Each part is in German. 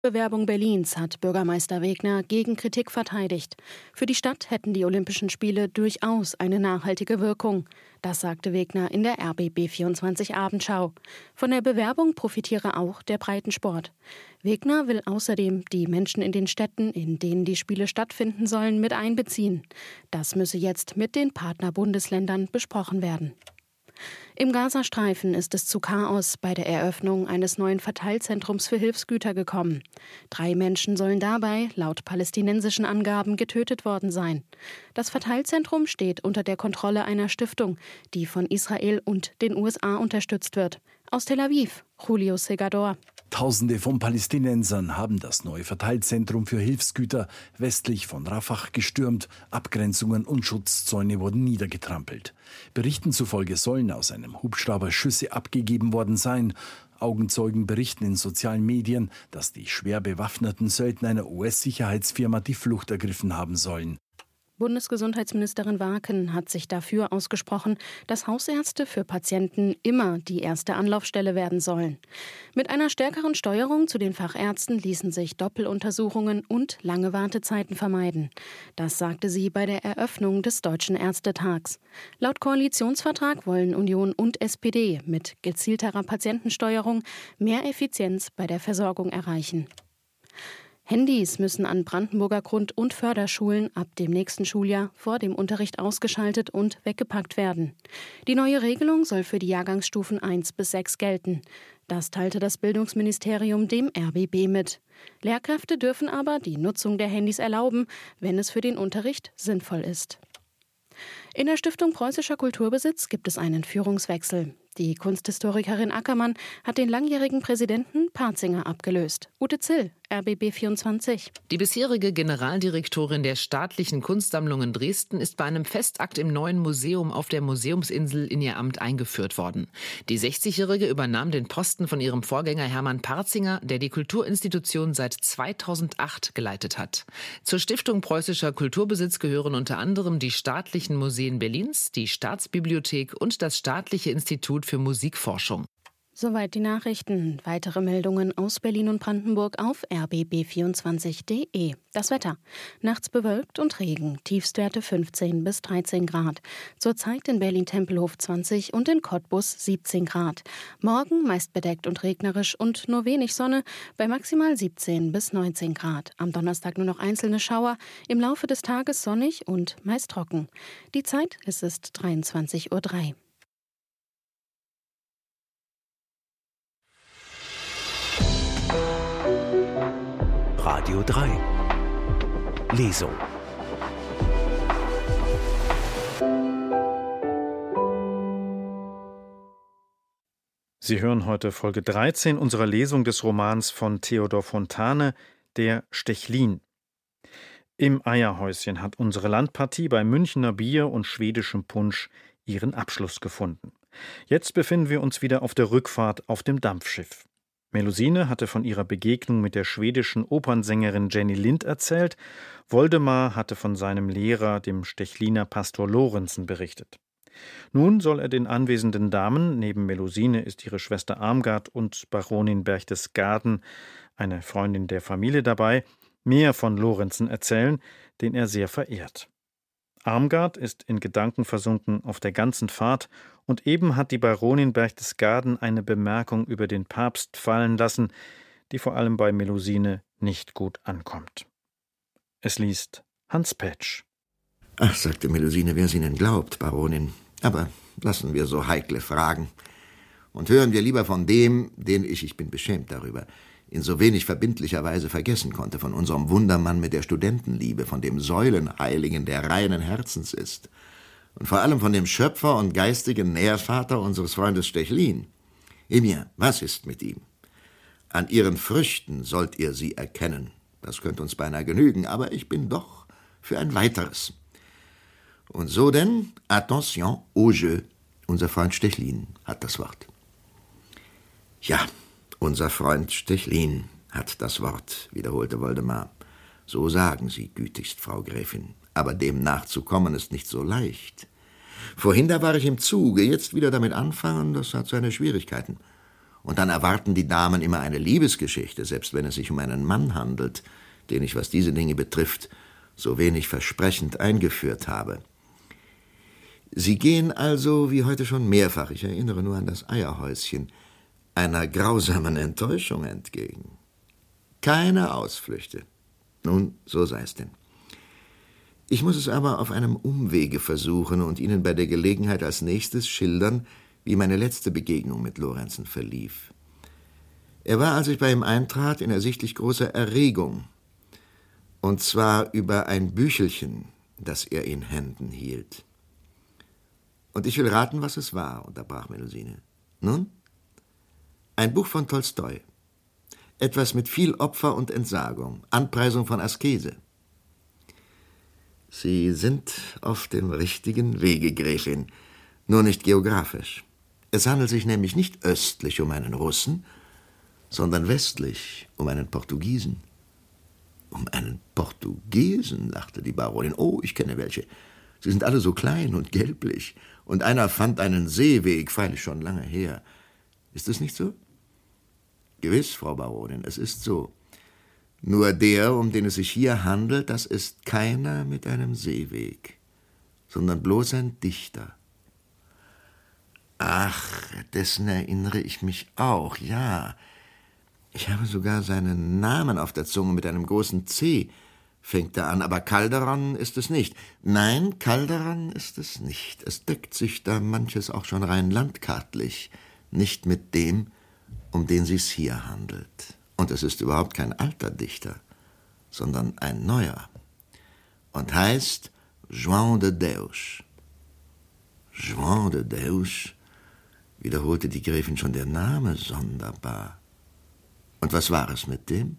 Bewerbung Berlins hat Bürgermeister Wegner gegen Kritik verteidigt. Für die Stadt hätten die Olympischen Spiele durchaus eine nachhaltige Wirkung. Das sagte Wegner in der RBB24 Abendschau. Von der Bewerbung profitiere auch der Breitensport. Wegner will außerdem die Menschen in den Städten, in denen die Spiele stattfinden sollen, mit einbeziehen. Das müsse jetzt mit den Partnerbundesländern besprochen werden. Im Gazastreifen ist es zu Chaos bei der Eröffnung eines neuen Verteilzentrums für Hilfsgüter gekommen. 3 Menschen sollen dabei, laut palästinensischen Angaben, getötet worden sein. Das Verteilzentrum steht unter der Kontrolle einer Stiftung, die von Israel und den USA unterstützt wird. Aus Tel Aviv, Julio Segador. Tausende von Palästinensern haben das neue Verteilzentrum für Hilfsgüter westlich von Rafah gestürmt. Abgrenzungen und Schutzzäune wurden niedergetrampelt. Berichten zufolge sollen aus einem Hubschrauber Schüsse abgegeben worden sein. Augenzeugen berichten in sozialen Medien, dass die schwer bewaffneten Söldner einer US-Sicherheitsfirma die Flucht ergriffen haben sollen. Bundesgesundheitsministerin Warken hat sich dafür ausgesprochen, dass Hausärzte für Patienten immer die erste Anlaufstelle werden sollen. Mit einer stärkeren Steuerung zu den Fachärzten ließen sich Doppeluntersuchungen und lange Wartezeiten vermeiden. Das sagte sie bei der Eröffnung des Deutschen Ärztetags. Laut Koalitionsvertrag wollen Union und SPD mit gezielterer Patientensteuerung mehr Effizienz bei der Versorgung erreichen. Handys müssen an Brandenburger Grund- und Förderschulen ab dem nächsten Schuljahr vor dem Unterricht ausgeschaltet und weggepackt werden. Die neue Regelung soll für die Jahrgangsstufen 1 bis 6 gelten. Das teilte das Bildungsministerium dem RBB mit. Lehrkräfte dürfen aber die Nutzung der Handys erlauben, wenn es für den Unterricht sinnvoll ist. In der Stiftung Preußischer Kulturbesitz gibt es einen Führungswechsel. Die Kunsthistorikerin Ackermann hat den langjährigen Präsidenten Parzinger abgelöst. Ute Zill, RBB24. Die bisherige Generaldirektorin der Staatlichen Kunstsammlungen Dresden ist bei einem Festakt im neuen Museum auf der Museumsinsel in ihr Amt eingeführt worden. Die 60-Jährige übernahm den Posten von ihrem Vorgänger Hermann Parzinger, der die Kulturinstitution seit 2008 geleitet hat. Zur Stiftung Preußischer Kulturbesitz gehören unter anderem die staatlichen Museen Berlins, die Staatsbibliothek und das Staatliche Institut für Musikforschung. Soweit die Nachrichten. Weitere Meldungen aus Berlin und Brandenburg auf rbb24.de. Das Wetter. Nachts bewölkt und Regen. Tiefstwerte 15 bis 13 Grad. Zurzeit in Berlin-Tempelhof 20 und in Cottbus 17 Grad. Morgen meist bedeckt und regnerisch und nur wenig Sonne bei maximal 17 bis 19 Grad. Am Donnerstag nur noch einzelne Schauer. Im Laufe des Tages sonnig und meist trocken. Die Zeit, es ist 23:03 Uhr. Radio 3 Lesung. Sie hören heute Folge 13 unserer Lesung des Romans von Theodor Fontane, Der Stechlin. Im Eierhäuschen hat unsere Landpartie bei Münchner Bier und schwedischem Punsch ihren Abschluss gefunden. Jetzt befinden wir uns wieder auf der Rückfahrt auf dem Dampfschiff. Melusine hatte von ihrer Begegnung mit der schwedischen Opernsängerin Jenny Lind erzählt. Woldemar hatte von seinem Lehrer, dem Stechliner Pastor Lorenzen, berichtet. Nun soll er den anwesenden Damen, neben Melusine ist ihre Schwester Armgard und Baronin Berchtesgaden, eine Freundin der Familie, dabei, mehr von Lorenzen erzählen, den er sehr verehrt. Armgard ist in Gedanken versunken auf der ganzen Fahrt und eben hat die Baronin Berchtesgaden eine Bemerkung über den Papst fallen lassen, die vor allem bei Melusine nicht gut ankommt. Es liest Hans Petsch. Ach, sagte Melusine, wer es Ihnen glaubt, Baronin. Aber lassen wir so heikle Fragen. Und hören wir lieber von dem, den ich bin beschämt darüber, in so wenig verbindlicher Weise vergessen konnte, von unserem Wundermann mit der Studentenliebe, von dem Säulenheiligen, der reinen Herzens ist. Und vor allem von dem Schöpfer und geistigen Nährvater unseres Freundes Stechlin. Emir, was ist mit ihm? An ihren Früchten sollt ihr sie erkennen. Das könnte uns beinahe genügen, aber ich bin doch für ein weiteres. Und so denn, attention au jeu. Unser Freund Stechlin hat das Wort. Ja, unser Freund Stechlin hat das Wort, wiederholte Woldemar. So sagen Sie, gütigst, Frau Gräfin. Aber dem nachzukommen ist nicht so leicht. Vorhin da war ich im Zuge, jetzt wieder damit anfangen, das hat seine Schwierigkeiten. Und dann erwarten die Damen immer eine Liebesgeschichte, selbst wenn es sich um einen Mann handelt, den ich, was diese Dinge betrifft, so wenig versprechend eingeführt habe. Sie gehen also, wie heute schon mehrfach, ich erinnere nur an das Eierhäuschen, einer grausamen Enttäuschung entgegen. Keine Ausflüchte. Nun, so sei es denn. Ich muss es aber auf einem Umwege versuchen und Ihnen bei der Gelegenheit als nächstes schildern, wie meine letzte Begegnung mit Lorenzen verlief. Er war, als ich bei ihm eintrat, in ersichtlich großer Erregung. Und zwar über ein Büchelchen, das er in Händen hielt. Und ich will raten, was es war, unterbrach Melusine. Nun? Ein Buch von Tolstoi. Etwas mit viel Opfer und Entsagung, Anpreisung von Askese. Sie sind auf dem richtigen Wege, Gräfin, nur nicht geografisch. Es handelt sich nämlich nicht östlich um einen Russen, sondern westlich um einen Portugiesen. Um einen Portugiesen, lachte die Baronin. Oh, ich kenne welche. Sie sind alle so klein und gelblich. Und einer fand einen Seeweg, freilich schon lange her. Ist es nicht so? Gewiss, Frau Baronin, es ist so. Nur der, um den es sich hier handelt, das ist keiner mit einem Seeweg, sondern bloß ein Dichter. Ach, dessen erinnere ich mich auch, ja. Ich habe sogar seinen Namen auf der Zunge mit einem großen C, fängt er an, aber Calderon ist es nicht. Nein, Calderon ist es nicht. Es deckt sich da manches auch schon rein landkartlich, nicht mit dem, um den sich's hier handelt. Und es ist überhaupt kein alter Dichter, sondern ein neuer. Und heißt João de Deus. João de Deus, wiederholte die Gräfin, schon der Name sonderbar. Und was war es mit dem?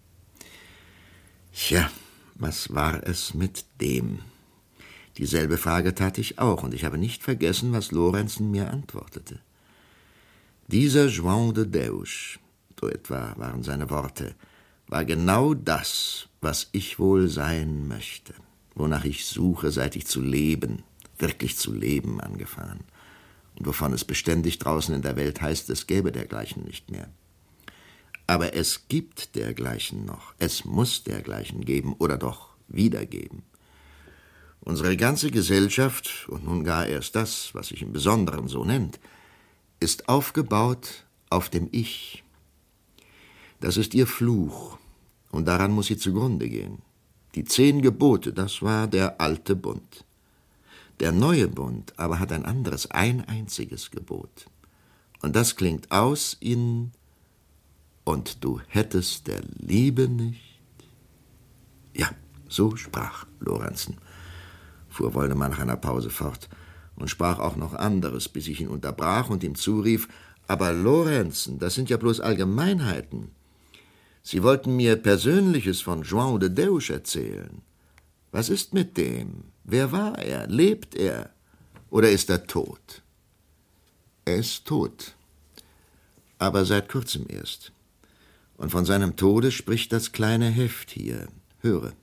Tja, was war es mit dem? Dieselbe Frage tat ich auch, und ich habe nicht vergessen, was Lorenzen mir antwortete. Dieser João de Deus, so etwa waren seine Worte, war genau das, was ich wohl sein möchte, wonach ich suche, seit ich zu leben, wirklich zu leben angefangen, und wovon es beständig draußen in der Welt heißt, es gäbe dergleichen nicht mehr. Aber es gibt dergleichen noch, es muss dergleichen geben oder doch wiedergeben. Unsere ganze Gesellschaft, und nun gar erst das, was sich im Besonderen so nennt, ist aufgebaut auf dem Ich. Das ist ihr Fluch, und daran muss sie zugrunde gehen. Die 10 Gebote, das war der alte Bund. Der neue Bund aber hat ein anderes, ein einziges Gebot. Und das klingt aus in »Und du hättest der Liebe nicht«. Ja, so sprach Lorenzen, fuhr Woldemar nach einer Pause fort, und sprach auch noch anderes, bis ich ihn unterbrach und ihm zurief, »Aber Lorenzen, das sind ja bloß Allgemeinheiten. Sie wollten mir Persönliches von João de Deus erzählen. Was ist mit dem? Wer war er? Lebt er? Oder ist er tot?« »Er ist tot, aber seit kurzem erst. Und von seinem Tode spricht das kleine Heft hier. Höre.«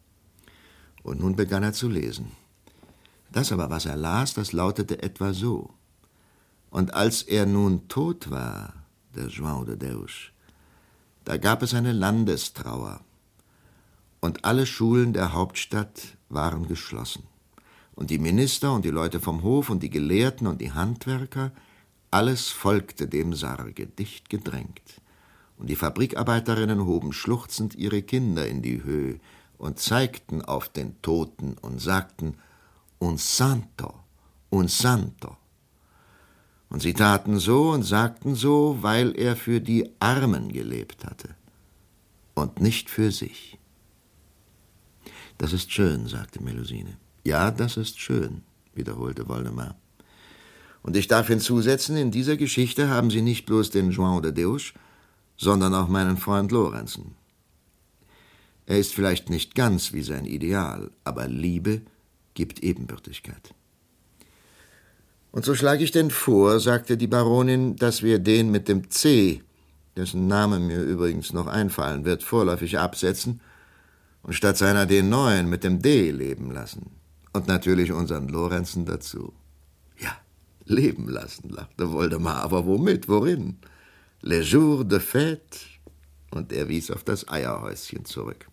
Und nun begann er zu lesen. Das aber, was er las, das lautete etwa so: »Und als er nun tot war, der João de Deus, da gab es eine Landestrauer, und alle Schulen der Hauptstadt waren geschlossen. Und die Minister und die Leute vom Hof und die Gelehrten und die Handwerker, alles folgte dem Sarge, dicht gedrängt. Und die Fabrikarbeiterinnen hoben schluchzend ihre Kinder in die Höhe und zeigten auf den Toten und sagten, »Un santo, un santo.« Und sie taten so und sagten so, weil er für die Armen gelebt hatte und nicht für sich. »Das ist schön«, sagte Melusine. »Ja, das ist schön«, wiederholte Woldemar. »Und ich darf hinzusetzen, in dieser Geschichte haben Sie nicht bloß den João de Deus, sondern auch meinen Freund Lorenzen. Er ist vielleicht nicht ganz wie sein Ideal, aber Liebe gibt Ebenbürtigkeit.« »Und so schlage ich denn vor«, sagte die Baronin, »dass wir den mit dem C, dessen Name mir übrigens noch einfallen wird, vorläufig absetzen und statt seiner den neuen mit dem D leben lassen. Und natürlich unseren Lorenzen dazu.« »Ja, leben lassen«, lachte Woldemar, »aber womit, worin? Le jour de fête. Und er wies auf das Eierhäuschen zurück.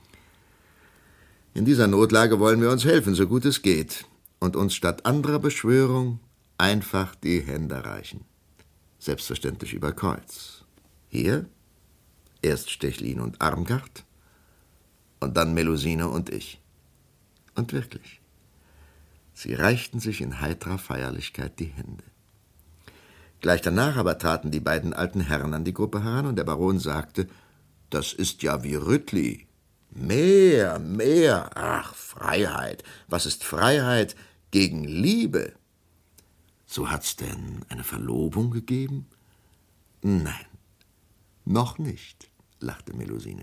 In dieser Notlage wollen wir uns helfen, so gut es geht, und uns statt anderer Beschwörung einfach die Hände reichen. Selbstverständlich über Kreuz. Hier erst Stechlin und Armgard und dann Melusine und ich. Und wirklich, sie reichten sich in heiterer Feierlichkeit die Hände. Gleich danach aber traten die beiden alten Herren an die Gruppe heran und der Baron sagte, das ist ja wie Rüttli. Mehr. Ach, Freiheit. Was ist Freiheit gegen Liebe? So hat's denn eine Verlobung gegeben? Nein, noch nicht, lachte Melusine.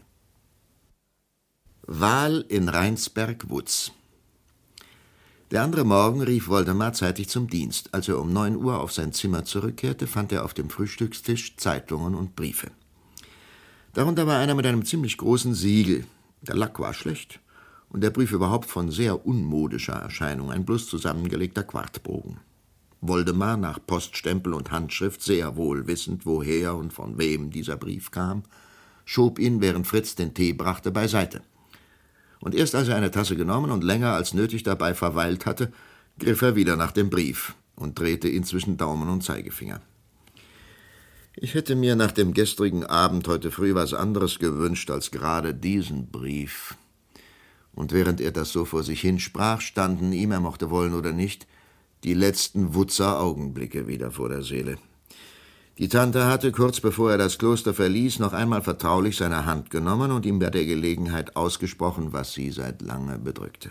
Wahl in Rheinsberg-Wutz. Der andere Morgen rief Woldemar zeitig zum Dienst. Als er um 9 Uhr auf sein Zimmer zurückkehrte, fand er auf dem Frühstückstisch Zeitungen und Briefe. Darunter war einer mit einem ziemlich großen Siegel. Der Lack war schlecht und der Brief überhaupt von sehr unmodischer Erscheinung, ein bloß zusammengelegter Quartbogen. Woldemar, nach Poststempel und Handschrift sehr wohl wissend, woher und von wem dieser Brief kam, schob ihn, während Fritz den Tee brachte, beiseite. Und erst als er eine Tasse genommen und länger als nötig dabei verweilt hatte, griff er wieder nach dem Brief und drehte ihn zwischen Daumen und Zeigefinger. Ich hätte mir nach dem gestrigen Abend heute früh was anderes gewünscht als gerade diesen Brief. Und während er das so vor sich hinsprach, standen ihm, er mochte wollen oder nicht, die letzten Wutzer Augenblicke wieder vor der Seele. Die Tante hatte, kurz bevor er das Kloster verließ, noch einmal vertraulich seine Hand genommen und ihm bei der Gelegenheit ausgesprochen, was sie seit lange bedrückte.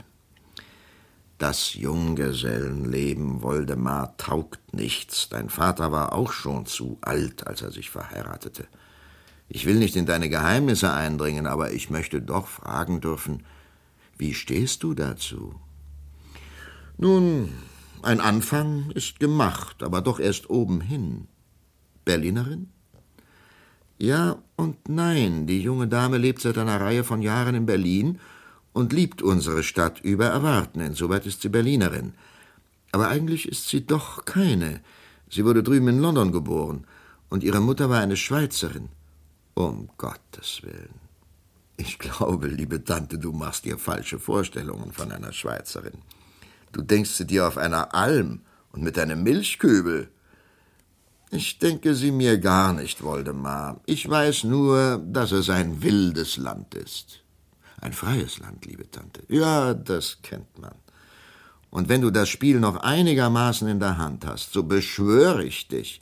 Das Junggesellenleben, Woldemar, taugt nichts. Dein Vater war auch schon zu alt, als er sich verheiratete. Ich will nicht in deine Geheimnisse eindringen, aber ich möchte doch fragen dürfen, wie stehst du dazu? Nun, ein Anfang ist gemacht, aber doch erst obenhin. Berlinerin? Ja und nein. Die junge Dame lebt seit einer Reihe von Jahren in Berlin und liebt unsere Stadt über Erwarten. Insoweit ist sie Berlinerin. Aber eigentlich ist sie doch keine. Sie wurde drüben in London geboren und ihre Mutter war eine Schweizerin. Um Gottes Willen. Ich glaube, liebe Tante, du machst dir falsche Vorstellungen von einer Schweizerin. Du denkst sie dir auf einer Alm und mit einem Milchkübel. Ich denke sie mir gar nicht, Woldemar. Ich weiß nur, dass es ein wildes Land ist. Ein freies Land, liebe Tante. Ja, das kennt man. Und wenn du das Spiel noch einigermaßen in der Hand hast, so beschwöre ich dich.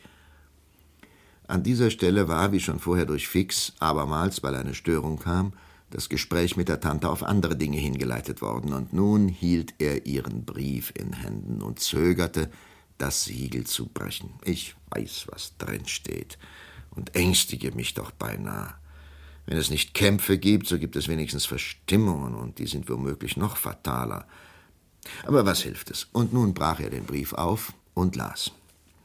An dieser Stelle war, wie schon vorher durch Fix, abermals, weil eine Störung kam, das Gespräch mit der Tante auf andere Dinge hingeleitet worden, und nun hielt er ihren Brief in Händen und zögerte, das Siegel zu brechen. Ich weiß, was drin steht, und ängstige mich doch beinahe. Wenn es nicht Kämpfe gibt, so gibt es wenigstens Verstimmungen, und die sind womöglich noch fataler. Aber was hilft es? Und nun brach er den Brief auf und las.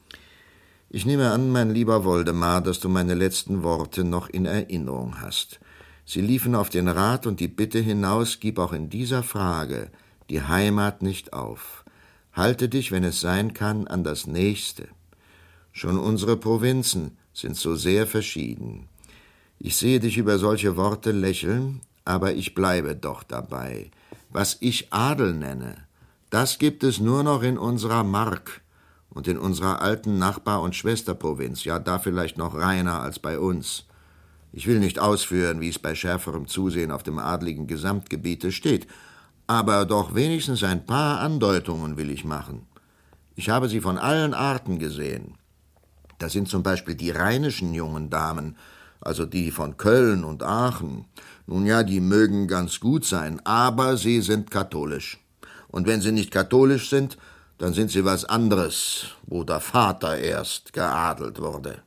Ich nehme an, mein lieber Woldemar, dass du meine letzten Worte noch in Erinnerung hast. Sie liefen auf den Rat und die Bitte hinaus, gib auch in dieser Frage die Heimat nicht auf. Halte dich, wenn es sein kann, an das Nächste. Schon unsere Provinzen sind so sehr verschieden. Ich sehe dich über solche Worte lächeln, aber ich bleibe doch dabei. Was ich Adel nenne, das gibt es nur noch in unserer Mark und in unserer alten Nachbar- und Schwesterprovinz, ja, da vielleicht noch reiner als bei uns. Ich will nicht ausführen, wie es bei schärferem Zusehen auf dem adligen Gesamtgebiete steht, aber doch wenigstens ein paar Andeutungen will ich machen. Ich habe sie von allen Arten gesehen. Da sind zum Beispiel die rheinischen jungen Damen, also die von Köln und Aachen. Nun ja, die mögen ganz gut sein, aber sie sind katholisch. Und wenn sie nicht katholisch sind, dann sind sie was anderes, wo der Vater erst geadelt wurde.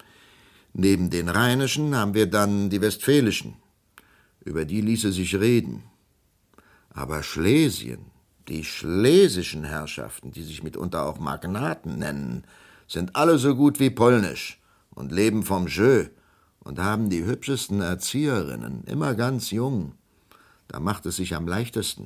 Neben den rheinischen haben wir dann die westfälischen. Über die ließe sich reden. Aber Schlesien, die schlesischen Herrschaften, die sich mitunter auch Magnaten nennen, sind alle so gut wie polnisch und leben vom Jeu und haben die hübschesten Erzieherinnen, immer ganz jung. Da macht es sich am leichtesten.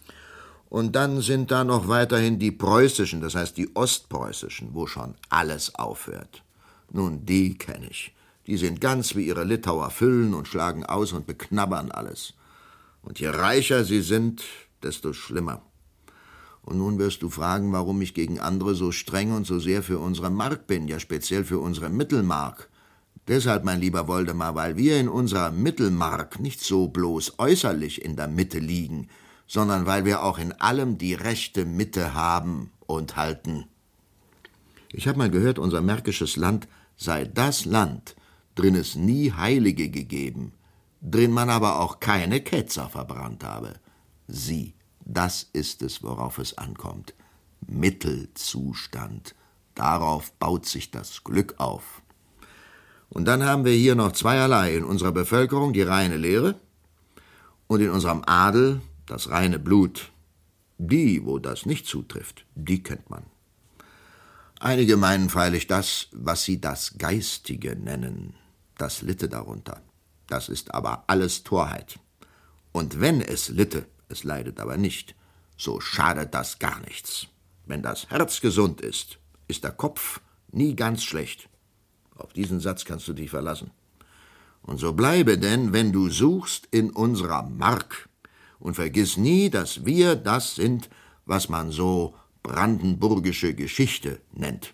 Und dann sind da noch weiterhin die preußischen, das heißt die ostpreußischen, wo schon alles aufhört. Nun, die kenne ich. Die sind ganz wie ihre Litauer Füllen und schlagen aus und beknabbern alles. Und je reicher sie sind, desto schlimmer. Und nun wirst du fragen, warum ich gegen andere so streng und so sehr für unsere Mark bin, ja speziell für unsere Mittelmark. Deshalb, mein lieber Woldemar, weil wir in unserer Mittelmark nicht so bloß äußerlich in der Mitte liegen, sondern weil wir auch in allem die rechte Mitte haben und halten. Ich habe mal gehört, unser märkisches Land sei das Land, drin es nie Heilige gegeben, drin man aber auch keine Ketzer verbrannt habe. Sieh, das ist es, worauf es ankommt. Mittelzustand. Darauf baut sich das Glück auf. Und dann haben wir hier noch zweierlei. In unserer Bevölkerung die reine Lehre und in unserem Adel das reine Blut. Die, wo das nicht zutrifft, die kennt man. Einige meinen freilich das, was sie das Geistige nennen, das litte darunter. Das ist aber alles Torheit. Und wenn es litte, es leidet aber nicht, so schadet das gar nichts. Wenn das Herz gesund ist, ist der Kopf nie ganz schlecht. Auf diesen Satz kannst du dich verlassen. Und so bleibe denn, wenn du suchst, in unserer Mark und vergiss nie, dass wir das sind, was man so brandenburgische Geschichte nennt.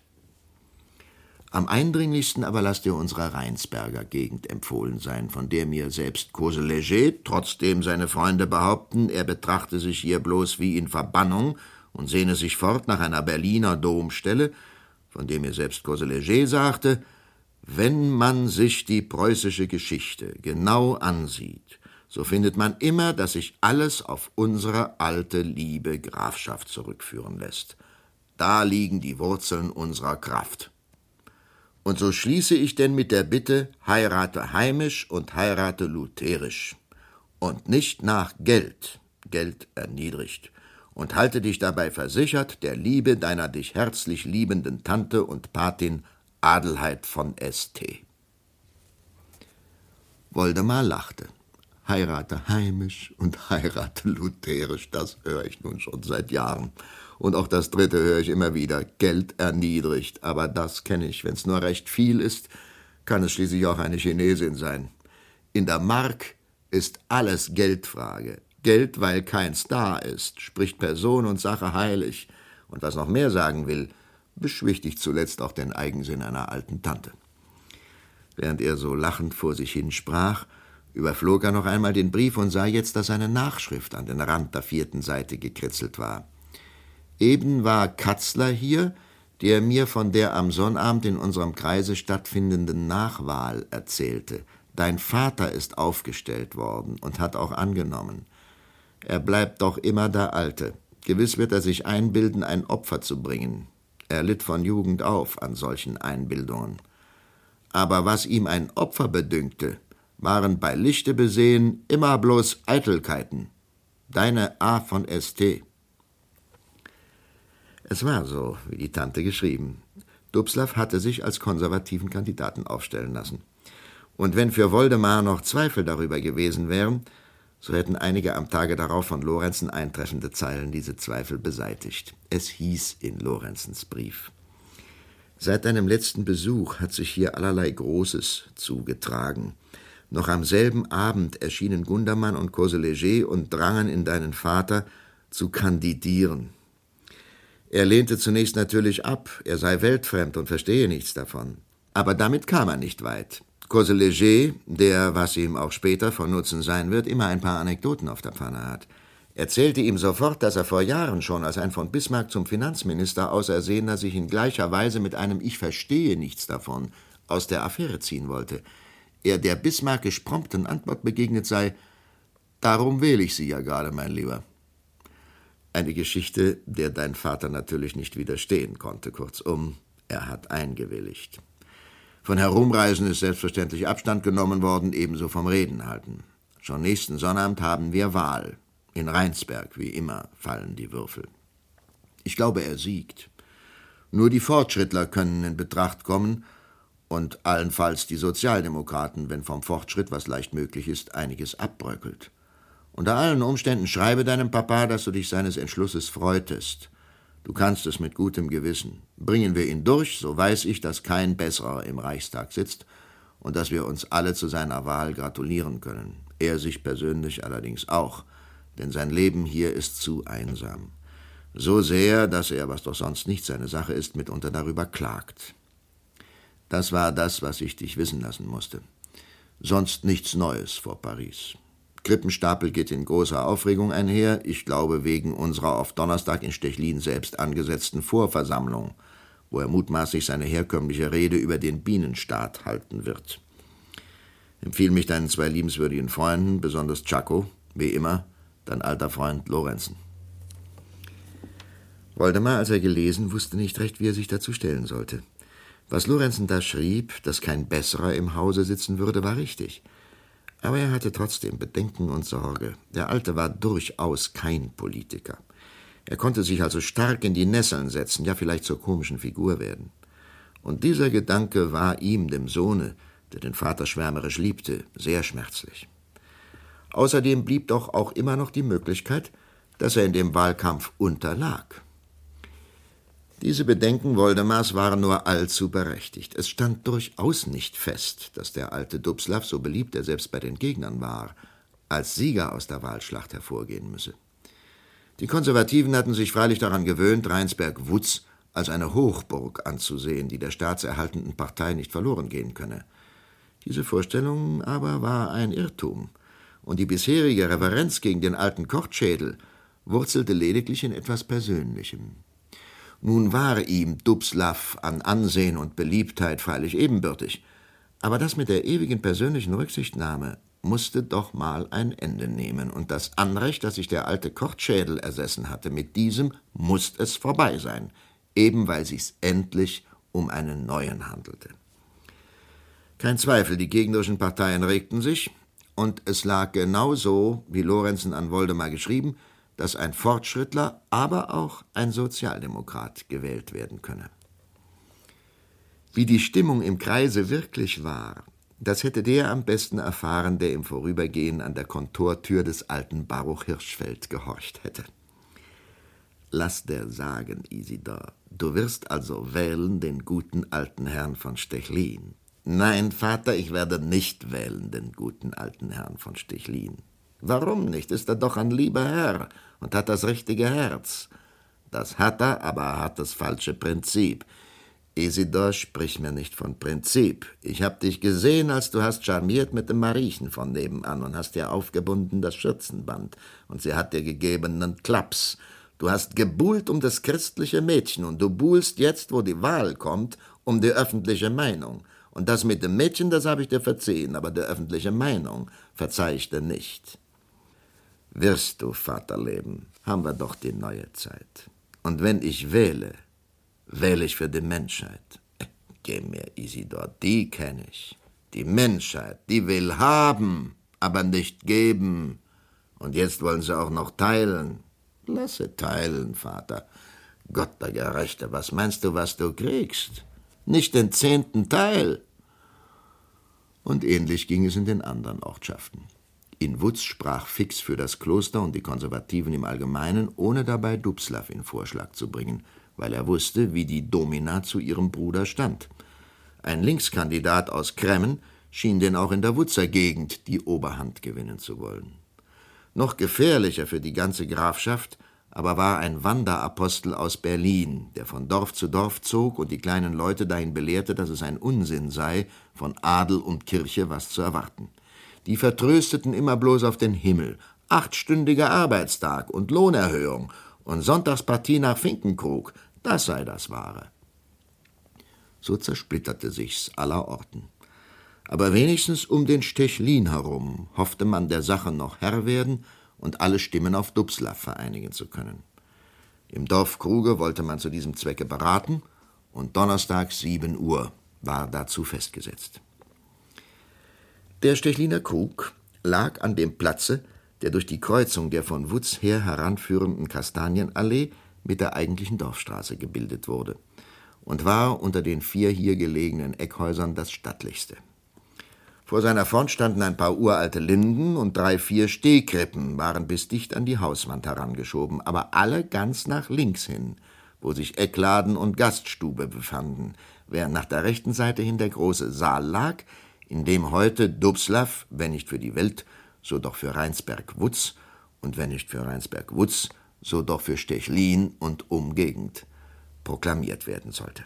Am eindringlichsten aber lass dir unsere Rheinsberger Gegend empfohlen sein, von der mir selbst Coseléger, trotzdem seine Freunde behaupten, er betrachte sich hier bloß wie in Verbannung und sehne sich fort nach einer Berliner Domstelle, von dem mir selbst Coseléger sagte, wenn man sich die preußische Geschichte genau ansieht, so findet man immer, dass sich alles auf unsere alte, liebe Grafschaft zurückführen lässt. Da liegen die Wurzeln unserer Kraft. Und so schließe ich denn mit der Bitte, heirate heimisch und heirate lutherisch. Und nicht nach Geld, Geld erniedrigt. Und halte dich dabei versichert der Liebe deiner dich herzlich liebenden Tante und Patin Adelheid von St. Woldemar lachte. Heirate heimisch und heirate lutherisch, das höre ich nun schon seit Jahren. Und auch das dritte höre ich immer wieder, Geld erniedrigt. Aber das kenne ich, wenn es nur recht viel ist, kann es schließlich auch eine Chinesin sein. In der Mark ist alles Geldfrage. Geld, weil keins da ist, spricht Person und Sache heilig. Und was noch mehr sagen will, beschwichtigt zuletzt auch den Eigensinn einer alten Tante. Während er so lachend vor sich hin sprach, überflog er noch einmal den Brief und sah jetzt, dass eine Nachschrift an den Rand der 4. Seite gekritzelt war. Eben war Katzler hier, der mir von der am Sonnabend in unserem Kreise stattfindenden Nachwahl erzählte. Dein Vater ist aufgestellt worden und hat auch angenommen. Er bleibt doch immer der Alte. Gewiss wird er sich einbilden, ein Opfer zu bringen. Er litt von Jugend auf an solchen Einbildungen. Aber was ihm ein Opfer bedünkte, waren bei Lichte besehen immer bloß Eitelkeiten. Deine A. von St. Es war so, wie die Tante geschrieben. Dubslav hatte sich als konservativen Kandidaten aufstellen lassen. Und wenn für Woldemar noch Zweifel darüber gewesen wären, so hätten einige am Tage darauf von Lorenzen eintreffende Zeilen diese Zweifel beseitigt. Es hieß in Lorenzens Brief: Seit deinem letzten Besuch hat sich hier allerlei Großes zugetragen. Noch am selben Abend erschienen Gundermann und Coseléger und drangen in deinen Vater zu kandidieren. Er lehnte zunächst natürlich ab, er sei weltfremd und verstehe nichts davon. Aber damit kam er nicht weit. Coseléger, der, was ihm auch später von Nutzen sein wird, immer ein paar Anekdoten auf der Pfanne hat, erzählte ihm sofort, dass er vor Jahren schon als ein von Bismarck zum Finanzminister Ausersehener sich in gleicher Weise mit einem »Ich verstehe nichts davon« aus der Affäre ziehen wollte. Er der bismarckisch prompten Antwort begegnet sei, »Darum wähle ich Sie ja gerade, mein Lieber.« Eine Geschichte, der dein Vater natürlich nicht widerstehen konnte. Kurzum, er hat eingewilligt. Von Herumreisen ist selbstverständlich Abstand genommen worden, ebenso vom Reden halten. Schon nächsten Sonnabend haben wir Wahl. In Rheinsberg, wie immer, fallen die Würfel. Ich glaube, er siegt. Nur die Fortschrittler können in Betracht kommen und allenfalls die Sozialdemokraten, wenn vom Fortschritt, was leicht möglich ist, einiges abbröckelt. Unter allen Umständen schreibe deinem Papa, dass du dich seines Entschlusses freutest. Du kannst es mit gutem Gewissen. Bringen wir ihn durch, so weiß ich, dass kein Besserer im Reichstag sitzt, und dass wir uns alle zu seiner Wahl gratulieren können. Er sich persönlich allerdings auch, denn sein Leben hier ist zu einsam. So sehr, dass er, was doch sonst nicht seine Sache ist, mitunter darüber klagt. Das war das, was ich dich wissen lassen musste. Sonst nichts Neues vor Paris. Krippenstapel geht in großer Aufregung einher, ich glaube wegen unserer auf Donnerstag in Stechlin selbst angesetzten Vorversammlung, wo er mutmaßlich seine herkömmliche Rede über den Bienenstaat halten wird. Empfiehl mich deinen 2 liebenswürdigen Freunden, besonders Czako, wie immer, dein alter Freund Lorenzen. Woldemar, als er gelesen, wusste nicht recht, wie er sich dazu stellen sollte. Was Lorenzen da schrieb, dass kein Besserer im Hause sitzen würde, war richtig. Aber er hatte trotzdem Bedenken und Sorge. Der Alte war durchaus kein Politiker. Er konnte sich also stark in die Nesseln setzen, ja vielleicht zur komischen Figur werden. Und dieser Gedanke war ihm, dem Sohne, der den Vater schwärmerisch liebte, sehr schmerzlich. Außerdem blieb doch auch immer noch die Möglichkeit, dass er in dem Wahlkampf unterlag. Diese Bedenken Woldemars waren nur allzu berechtigt. Es stand durchaus nicht fest, dass der alte Dubslav, so beliebt er selbst bei den Gegnern war, als Sieger aus der Wahlschlacht hervorgehen müsse. Die Konservativen hatten sich freilich daran gewöhnt, Rheinsberg-Wutz als eine Hochburg anzusehen, die der staatserhaltenden Partei nicht verloren gehen könne. Diese Vorstellung aber war ein Irrtum, und die bisherige Reverenz gegen den alten Kortschädel wurzelte lediglich in etwas Persönlichem. Nun war ihm Dubslav an Ansehen und Beliebtheit freilich ebenbürtig, aber das mit der ewigen persönlichen Rücksichtnahme musste doch mal ein Ende nehmen, und das Anrecht, das sich der alte Kortschädel ersessen hatte, mit diesem musste es vorbei sein, eben weil sich's endlich um einen neuen handelte. Kein Zweifel, die gegnerischen Parteien regten sich, und es lag genau so, wie Lorenzen an Woldemar geschrieben, dass ein Fortschrittler, aber auch ein Sozialdemokrat gewählt werden könne. Wie die Stimmung im Kreise wirklich war, das hätte der am besten erfahren, der im Vorübergehen an der Kontortür des alten Baruch Hirschfeld gehorcht hätte. Lass dir sagen, Isidor, du wirst also wählen den guten alten Herrn von Stechlin. Nein, Vater, ich werde nicht wählen den guten alten Herrn von Stechlin. Warum nicht? Ist er doch ein lieber Herr und hat das richtige Herz. Das hat er, aber er hat das falsche Prinzip. Isidor, sprich mir nicht von Prinzip. Ich hab dich gesehen, als du hast charmiert mit dem Mariechen von nebenan und hast dir aufgebunden das Schürzenband. Und sie hat dir gegeben einen Klaps. Du hast gebuhlt um das christliche Mädchen und du buhlst jetzt, wo die Wahl kommt, um die öffentliche Meinung. Und das mit dem Mädchen, das habe ich dir verziehen, aber die öffentliche Meinung verzeih ich dir nicht. Wirst du, Vaterleben, haben wir doch die neue Zeit. Und wenn ich wähle, wähle ich für die Menschheit. Geh mir, Isidor, die kenne ich. Die Menschheit, die will haben, aber nicht geben. Und jetzt wollen sie auch noch teilen. Lass sie teilen, Vater. Gott der Gerechte, was meinst du, was du kriegst? Nicht den 10. Teil. Und ähnlich ging es in den anderen Ortschaften. In Wutz sprach Fix für das Kloster und die Konservativen im Allgemeinen, ohne dabei Dubslav in Vorschlag zu bringen, weil er wusste, wie die Domina zu ihrem Bruder stand. Ein Linkskandidat aus Kremmen schien denn auch in der Wutzer Gegend die Oberhand gewinnen zu wollen. Noch gefährlicher für die ganze Grafschaft aber war ein Wanderapostel aus Berlin, der von Dorf zu Dorf zog und die kleinen Leute dahin belehrte, dass es ein Unsinn sei, von Adel und Kirche was zu erwarten. Die vertrösteten immer bloß auf den Himmel, 8-stündiger Arbeitstag und Lohnerhöhung und Sonntagspartie nach Finkenkrug, das sei das Wahre. So zersplitterte sich's allerorten. Aber wenigstens um den Stechlin herum hoffte man der Sache noch Herr werden und alle Stimmen auf Dubslav vereinigen zu können. Im Dorf Kruge wollte man zu diesem Zwecke beraten und Donnerstag 7 Uhr war dazu festgesetzt. Der Stechliner Krug lag an dem Platze, der durch die Kreuzung der von Wutz her heranführenden Kastanienallee mit der eigentlichen Dorfstraße gebildet wurde und war unter den 4 hier gelegenen Eckhäusern das stattlichste. Vor seiner Front standen ein paar uralte Linden und 3-4 Stehkrippen waren bis dicht an die Hauswand herangeschoben, aber alle ganz nach links hin, wo sich Eckladen und Gaststube befanden, während nach der rechten Seite hin der große Saal lag, in dem heute Dubslav, wenn nicht für die Welt, so doch für Rheinsberg-Wutz, und wenn nicht für Rheinsberg-Wutz, so doch für Stechlin und Umgegend proklamiert werden sollte.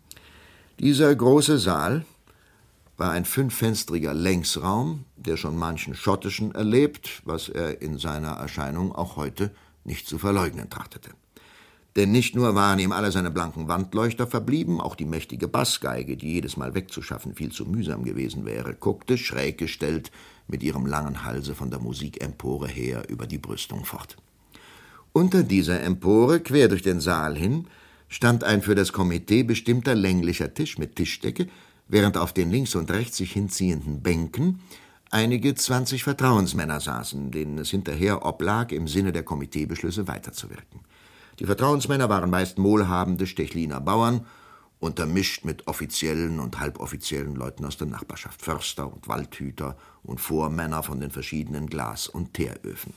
Dieser große Saal war ein 5-fenstriger Längsraum, der schon manchen schottischen erlebt, was er in seiner Erscheinung auch heute nicht zu verleugnen trachtete. Denn nicht nur waren ihm alle seine blanken Wandleuchter verblieben, auch die mächtige Bassgeige, die jedes Mal wegzuschaffen viel zu mühsam gewesen wäre, guckte, schräg gestellt, mit ihrem langen Halse von der Musikempore her über die Brüstung fort. Unter dieser Empore, quer durch den Saal hin, stand ein für das Komitee bestimmter länglicher Tisch mit Tischdecke, während auf den links und rechts sich hinziehenden Bänken einige 20 Vertrauensmänner saßen, denen es hinterher oblag, im Sinne der Komiteebeschlüsse weiterzuwirken. Die Vertrauensmänner waren meist wohlhabende Stechliner Bauern, untermischt mit offiziellen und halboffiziellen Leuten aus der Nachbarschaft, Förster und Waldhüter und Vormänner von den verschiedenen Glas- und Teeröfen.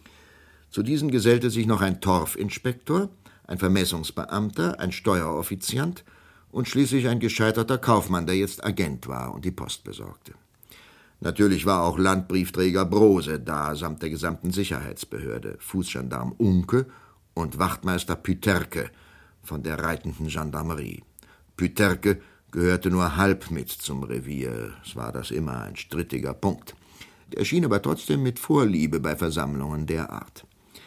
Zu diesen gesellte sich noch ein Torfinspektor, ein Vermessungsbeamter, ein Steueroffiziant und schließlich ein gescheiterter Kaufmann, der jetzt Agent war und die Post besorgte. Natürlich war auch Landbriefträger Brose da, samt der gesamten Sicherheitsbehörde, Fußgendarm Unke und Wachtmeister Püterke von der reitenden Gendarmerie. Püterke gehörte nur halb mit zum Revier, es war das immer ein strittiger Punkt. Der erschien aber trotzdem mit Vorliebe bei Versammlungen der Art.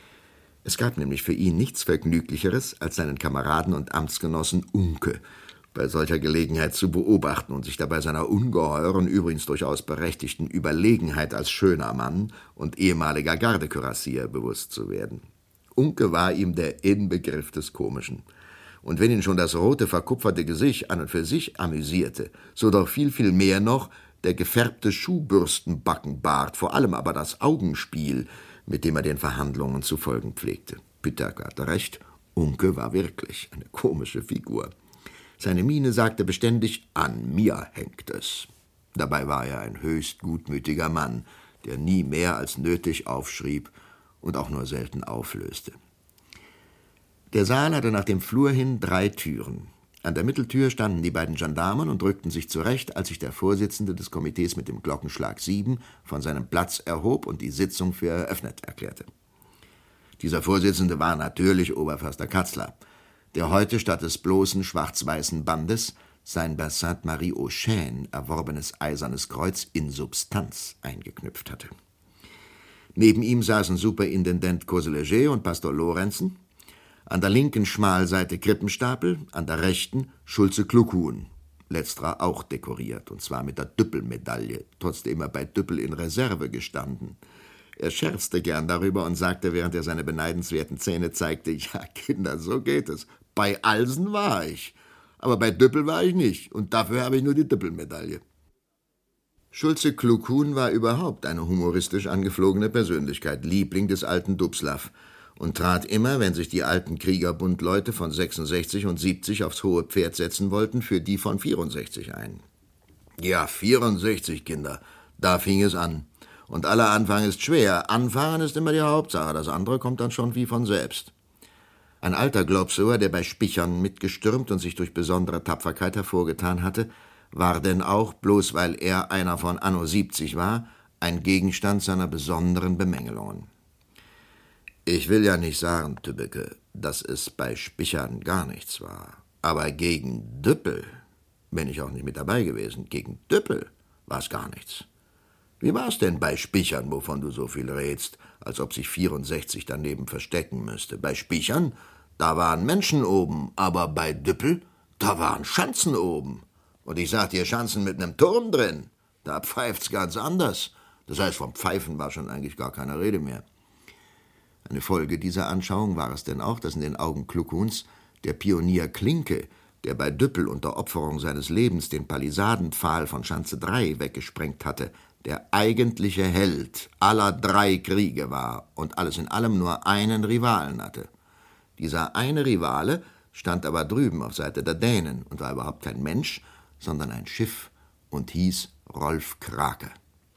Es gab nämlich für ihn nichts Vergnüglicheres, als seinen Kameraden und Amtsgenossen Unke bei solcher Gelegenheit zu beobachten und sich dabei seiner ungeheuren, übrigens durchaus berechtigten Überlegenheit als schöner Mann und ehemaliger Gardekürassier bewusst zu werden. Unke war ihm der Inbegriff des Komischen. Und wenn ihn schon das rote, verkupferte Gesicht an und für sich amüsierte, so doch viel, viel mehr noch der gefärbte Schuhbürstenbackenbart, vor allem aber das Augenspiel, mit dem er den Verhandlungen zu folgen pflegte. Püterke hatte recht, Unke war wirklich eine komische Figur. Seine Miene sagte beständig, an mir hängt es. Dabei war er ein höchst gutmütiger Mann, der nie mehr als nötig aufschrieb und auch nur selten auflöste. Der Saal hatte nach dem Flur hin 3 Türen. An der Mitteltür standen die beiden Gendarmen und rückten sich zurecht, als sich der Vorsitzende des Komitees mit dem Glockenschlag 7 von seinem Platz erhob und die Sitzung für eröffnet erklärte. Dieser Vorsitzende war natürlich Oberförster Katzler, der heute statt des bloßen schwarz-weißen Bandes sein bei Sainte-Marie-aux-Chênes erworbenes eisernes Kreuz in Substanz eingeknüpft hatte. Neben ihm saßen Superintendent Coselegé und Pastor Lorenzen, an der linken Schmalseite Krippenstapel, an der rechten Schulze-Kluckhuhn, letzterer auch dekoriert, und zwar mit der Düppel-Medaille, trotzdem er bei Düppel in Reserve gestanden. Er scherzte gern darüber und sagte, während er seine beneidenswerten Zähne zeigte, ja, Kinder, so geht es. Bei Alsen war ich, aber bei Düppel war ich nicht, und dafür habe ich nur die Düppel-Medaille. Schulze-Kluckhuhn war überhaupt eine humoristisch angeflogene Persönlichkeit, Liebling des alten Dubslav, und trat immer, wenn sich die alten Kriegerbundleute von 66 und 70 aufs hohe Pferd setzen wollten, für die von 64 ein. Ja, 64, Kinder, da fing es an. Und aller Anfang ist schwer. Anfangen ist immer die Hauptsache, das andere kommt dann schon wie von selbst. Ein alter Globsower, der bei Spichern mitgestürmt und sich durch besondere Tapferkeit hervorgetan hatte, war denn auch, bloß weil er einer von Anno 70 war, ein Gegenstand seiner besonderen Bemängelungen. Ich will ja nicht sagen, Tübbeke, dass es bei Spichern gar nichts war. Aber gegen Düppel, bin ich auch nicht mit dabei gewesen, gegen Düppel war es gar nichts. Wie war es denn bei Spichern, wovon du so viel redst, als ob sich 64 daneben verstecken müsste? Bei Spichern, da waren Menschen oben, aber bei Düppel, da waren Schanzen oben. Und ich sag dir, Schanzen mit einem Turm drin, da pfeift's ganz anders. Das heißt, vom Pfeifen war schon eigentlich gar keine Rede mehr. Eine Folge dieser Anschauung war es denn auch, dass in den Augen Kluckhuhns der Pionier Klinke, der bei Düppel unter Opferung seines Lebens den Palisadenpfahl von Schanze 3 weggesprengt hatte, der eigentliche Held aller 3 Kriege war und alles in allem nur einen Rivalen hatte. Dieser eine Rivale stand aber drüben auf Seite der Dänen und war überhaupt kein Mensch, sondern ein Schiff und hieß Rolf Krake.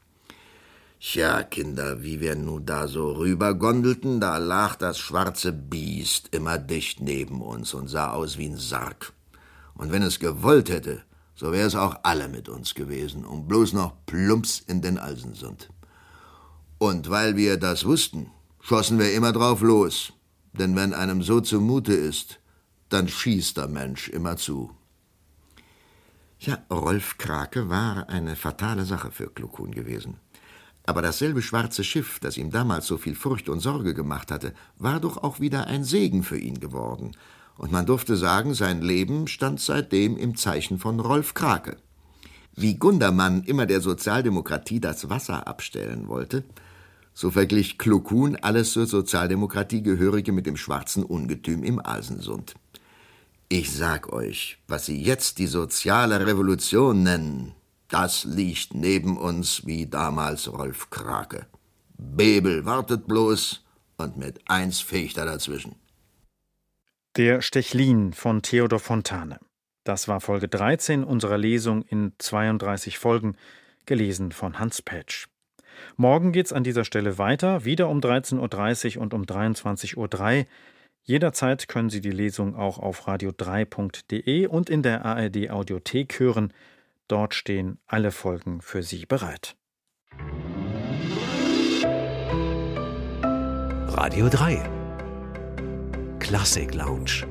Tja, Kinder, wie wir nun da so rübergondelten, da lag das schwarze Biest immer dicht neben uns und sah aus wie ein Sarg. Und wenn es gewollt hätte, so wär's auch alle mit uns gewesen und bloß noch plumps in den Alsensund. Und weil wir das wussten, schossen wir immer drauf los. Denn wenn einem so zumute ist, dann schießt der Mensch immer zu. Ja, Rolf Krake war eine fatale Sache für Kluckhuhn gewesen. Aber dasselbe schwarze Schiff, das ihm damals so viel Furcht und Sorge gemacht hatte, war doch auch wieder ein Segen für ihn geworden. Und man durfte sagen, sein Leben stand seitdem im Zeichen von Rolf Krake. Wie Gundermann immer der Sozialdemokratie das Wasser abstellen wollte, so verglich Kluckhuhn alles zur Sozialdemokratie Gehörige mit dem schwarzen Ungetüm im Alsensund. Ich sag euch, was sie jetzt die soziale Revolution nennen, das liegt neben uns wie damals Rolf Krake. Bebel wartet bloß und mit 1 fegt er dazwischen. Der Stechlin von Theodor Fontane. Das war Folge 13 unserer Lesung in 32 Folgen, gelesen von Hans Petsch. Morgen geht's an dieser Stelle weiter, wieder um 13.30 Uhr und um 23.03 Uhr. Jederzeit können Sie die Lesung auch auf radio3.de und in der ARD-Audiothek hören. Dort stehen alle Folgen für Sie bereit. Radio 3 Klassik Lounge.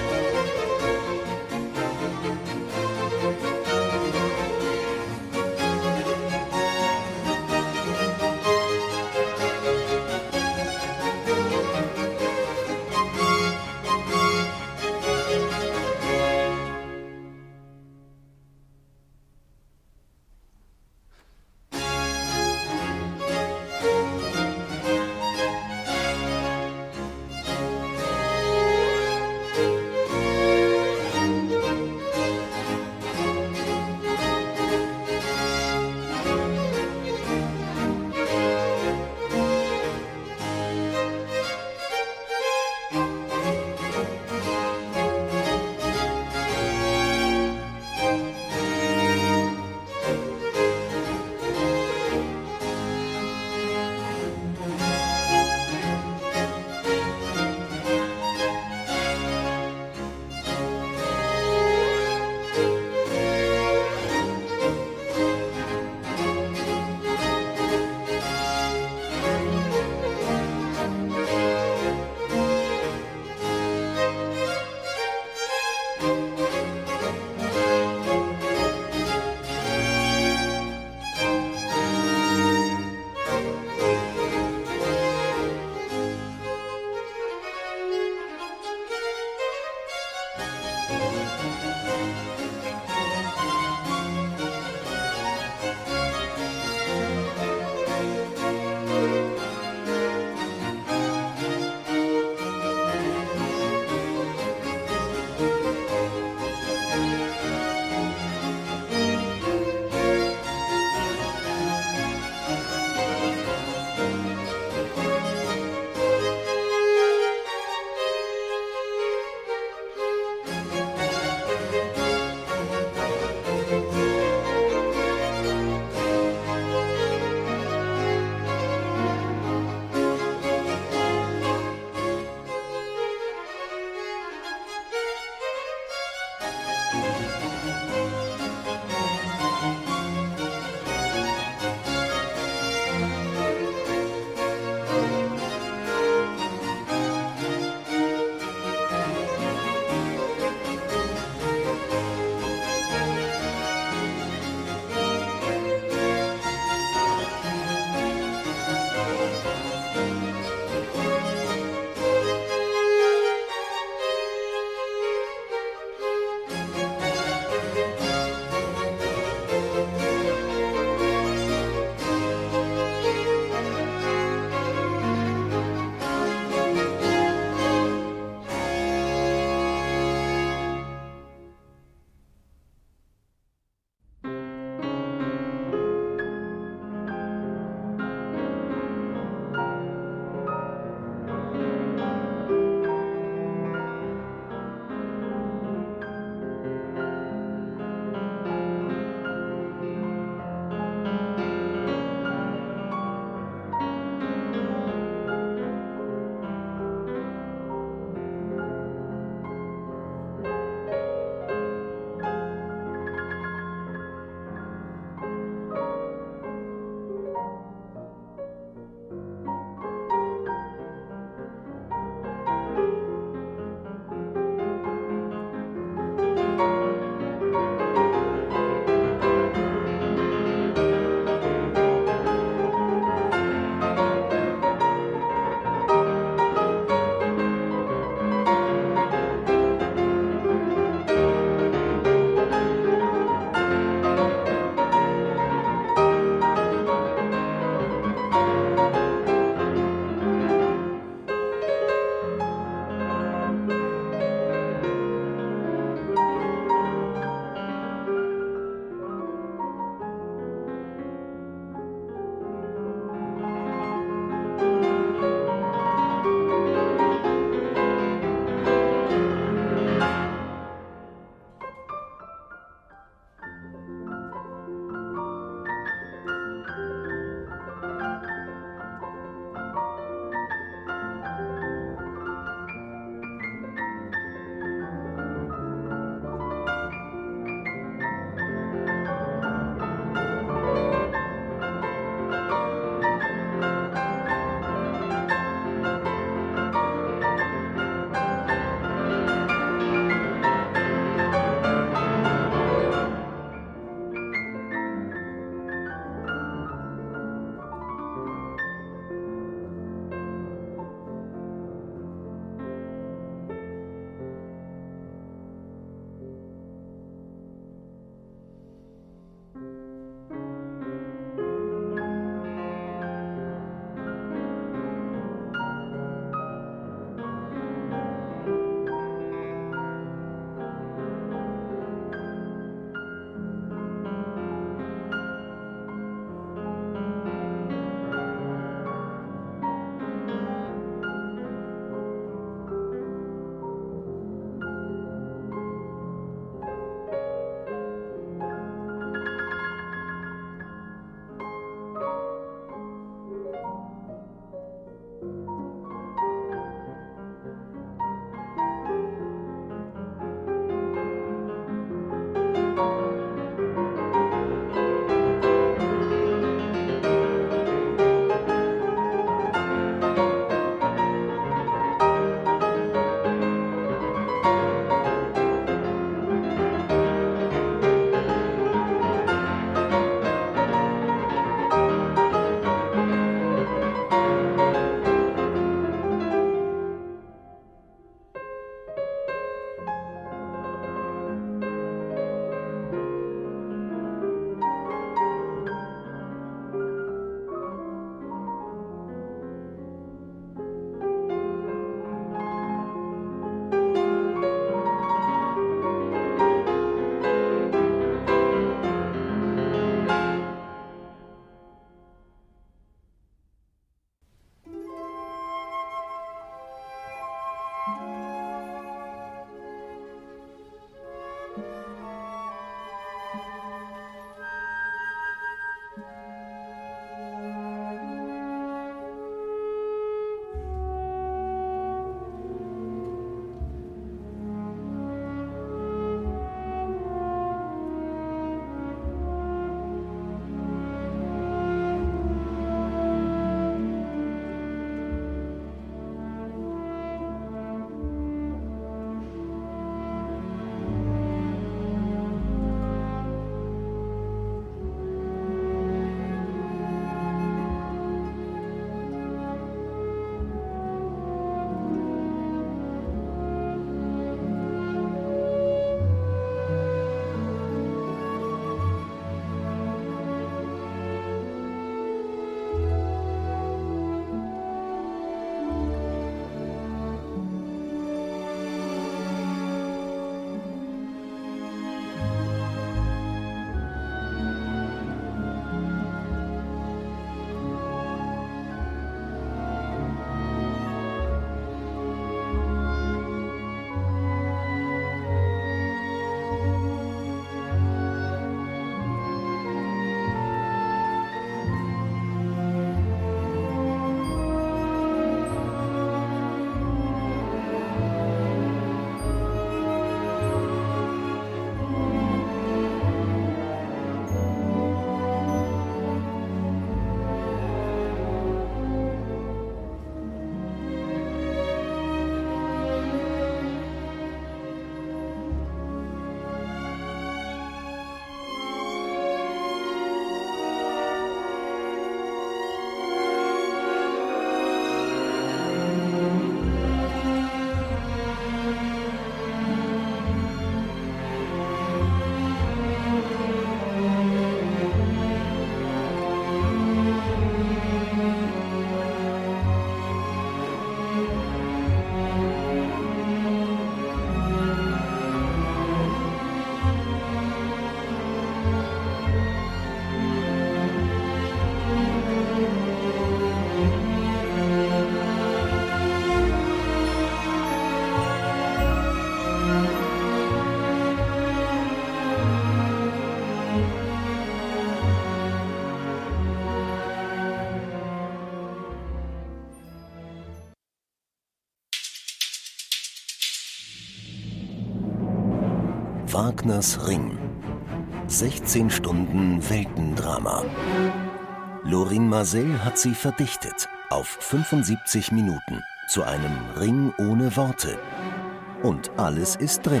Wagners Ring. 16 Stunden Weltendrama. Lorin Maazel hat sie verdichtet auf 75 Minuten zu einem Ring ohne Worte. Und alles ist drin.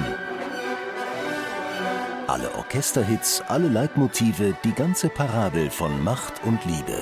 Alle Orchesterhits, alle Leitmotive, die ganze Parabel von Macht und Liebe.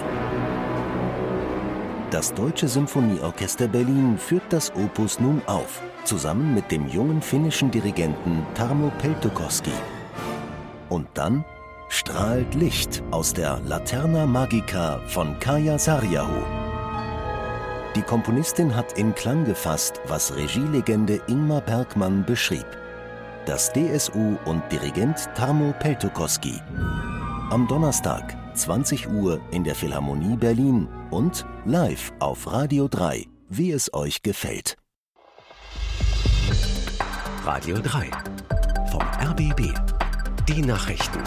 Das Deutsche Symphonieorchester Berlin führt das Opus nun auf, zusammen mit dem jungen finnischen Dirigenten Tarmo Peltokoski. Und dann strahlt Licht aus der Laterna Magica von Kaija Saariaho. Die Komponistin hat in Klang gefasst, was Regielegende Ingmar Bergman beschrieb. Das DSU und Dirigent Tarmo Peltokoski. Am Donnerstag, 20 Uhr in der Philharmonie Berlin und live auf Radio 3, wie es euch gefällt. Radio 3 vom RBB. Die Nachrichten.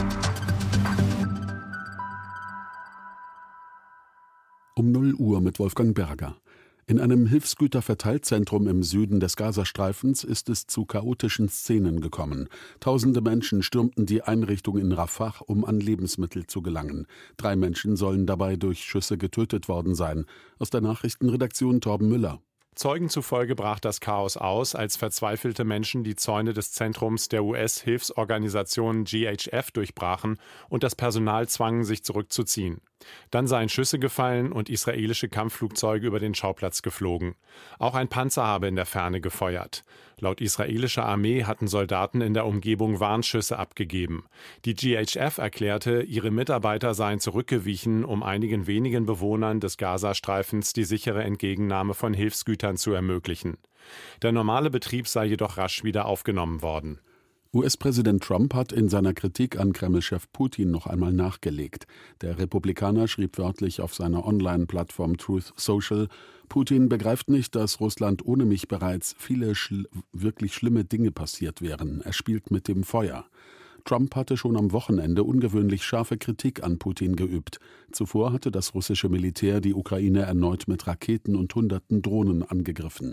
Um 0 Uhr mit Wolfgang Berger. In einem Hilfsgüterverteilzentrum im Süden des Gazastreifens ist es zu chaotischen Szenen gekommen. Tausende Menschen stürmten die Einrichtung in Rafah, um an Lebensmittel zu gelangen. 3 Menschen sollen dabei durch Schüsse getötet worden sein. Aus der Nachrichtenredaktion Torben Müller. Zeugen zufolge brach das Chaos aus, als verzweifelte Menschen die Zäune des Zentrums der US-Hilfsorganisation GHF durchbrachen und das Personal zwangen, sich zurückzuziehen. Dann seien Schüsse gefallen und israelische Kampfflugzeuge über den Schauplatz geflogen. Auch ein Panzer habe in der Ferne gefeuert. Laut israelischer Armee hatten Soldaten in der Umgebung Warnschüsse abgegeben. Die GHF erklärte, ihre Mitarbeiter seien zurückgewichen, um einigen wenigen Bewohnern des Gazastreifens die sichere Entgegennahme von Hilfsgütern zu ermöglichen. Der normale Betrieb sei jedoch rasch wieder aufgenommen worden. US-Präsident Trump hat in seiner Kritik an Kreml-Chef Putin noch einmal nachgelegt. Der Republikaner schrieb wörtlich auf seiner Online-Plattform Truth Social: Putin begreift nicht, dass Russland ohne mich bereits viele wirklich schlimme Dinge passiert wären. Er spielt mit dem Feuer. Trump hatte schon am Wochenende ungewöhnlich scharfe Kritik an Putin geübt. Zuvor hatte das russische Militär die Ukraine erneut mit Raketen und hunderten Drohnen angegriffen.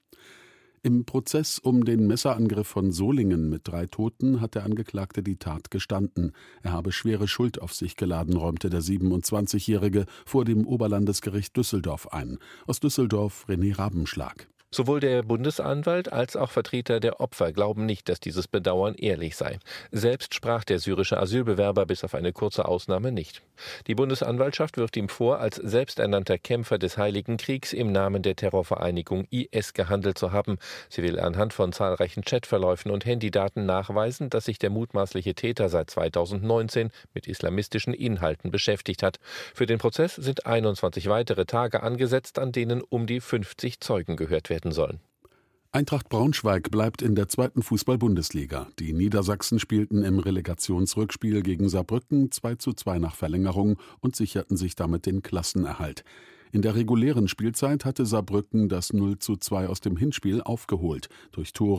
Im Prozess um den Messerangriff von Solingen mit 3 Toten hat der Angeklagte die Tat gestanden. Er habe schwere Schuld auf sich geladen, räumte der 27-Jährige vor dem Oberlandesgericht Düsseldorf ein. Aus Düsseldorf René Rabenschlag. Sowohl der Bundesanwalt als auch Vertreter der Opfer glauben nicht, dass dieses Bedauern ehrlich sei. Selbst sprach der syrische Asylbewerber bis auf eine kurze Ausnahme nicht. Die Bundesanwaltschaft wirft ihm vor, als selbsternannter Kämpfer des Heiligen Kriegs im Namen der Terrorvereinigung IS gehandelt zu haben. Sie will anhand von zahlreichen Chatverläufen und Handydaten nachweisen, dass sich der mutmaßliche Täter seit 2019 mit islamistischen Inhalten beschäftigt hat. Für den Prozess sind 21 weitere Tage angesetzt, an denen um die 50 Zeugen gehört werden sollen. Eintracht Braunschweig bleibt in der 2. Fußball-Bundesliga. Die Niedersachsen spielten im Relegationsrückspiel gegen Saarbrücken 2:2 nach Verlängerung und sicherten sich damit den Klassenerhalt. In der regulären Spielzeit hatte Saarbrücken das 0:2 aus dem Hinspiel aufgeholt durch Tore